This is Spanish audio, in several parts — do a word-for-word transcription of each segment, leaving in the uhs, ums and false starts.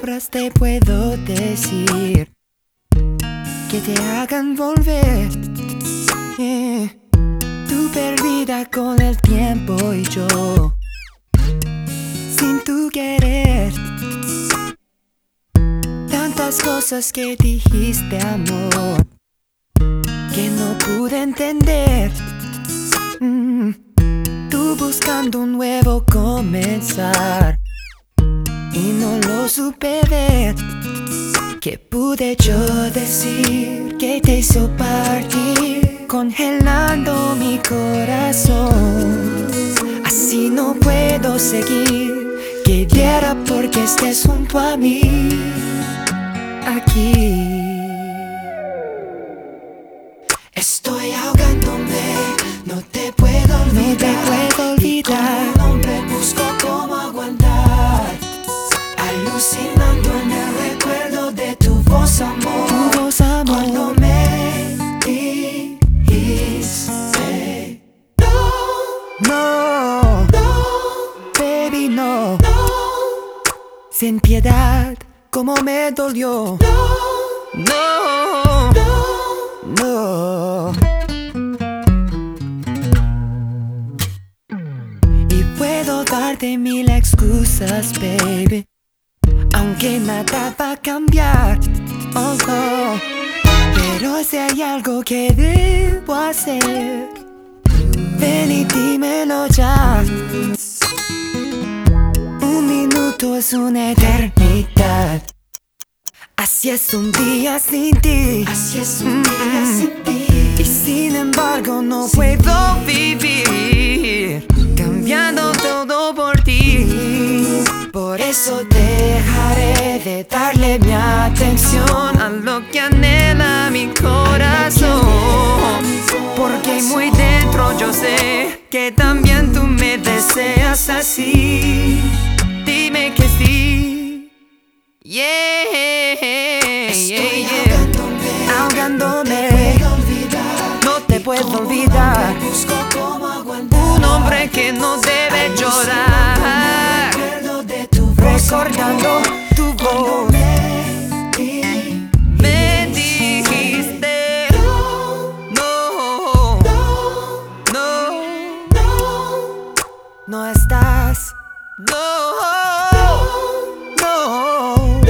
palabras te puedo decir que te hagan volver. Yeah. Tú perdida con el tiempo y yo sin tu querer. Tantas cosas que dijiste, amor, que no pude entender. mm. Tú buscando un nuevo comenzar y no lo supe ver. ¿Qué pude yo decir que te hizo partir, congelando mi corazón? Así no puedo seguir. Quisiera porque estés junto a mí, aquí. Estoy ahogándome, no te puedo olvidar. No te puedo olvidar. Y como un hombre busco cómo aguantar, alucinando en el recuerdo de tu voz, amor. Tu voz, amor. Cuando me dijiste no, no, no, baby, no, no. Sin piedad, como me dolió. No, no, no. Y puedo darte mil excusas, baby, aunque nada va a cambiar. Oh, oh. Pero si hay algo que debo hacer, ven y dímelo ya. Un minuto es una eternidad. Así es un día sin ti. Así es un día mm. sin ti. Y sin embargo no sin puedo ti. vivir cambiando todo por ti. Por eso dejaré de darle mi atención a lo que anhela mi corazón. Porque muy dentro yo sé que también tú me deseas así. Dime que sí. Yeah, Estoy yeah, yeah. ahogándome, no te puedo olvidar. Busco cómo aguantar. Un hombre que no debe llorar, recordando tu voz. Me dijiste no, no, no, no estás. No, no,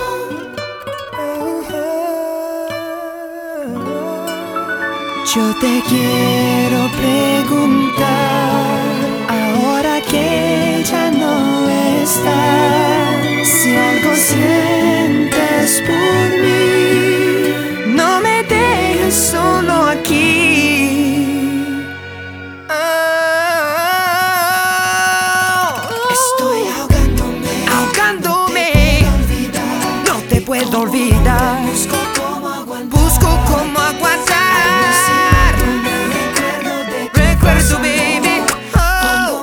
yo te quiero preguntar, ahora que ya no estás, si algo sientes por mí, no me dejes solo aquí. Estoy ahogándome, ahogándome, no te puedo olvidar. Busco cómo aguantar. Busco cómo aguantar. Recuerdo, baby, oh,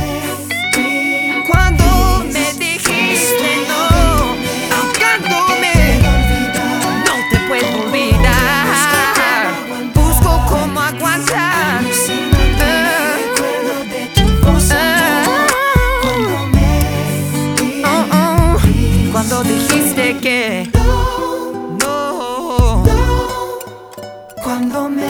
cuando me dijiste no, ahogándome, no te puedo olvidar. Busco cómo aguantar. Oh, oh, cuando dijiste que no, cuando me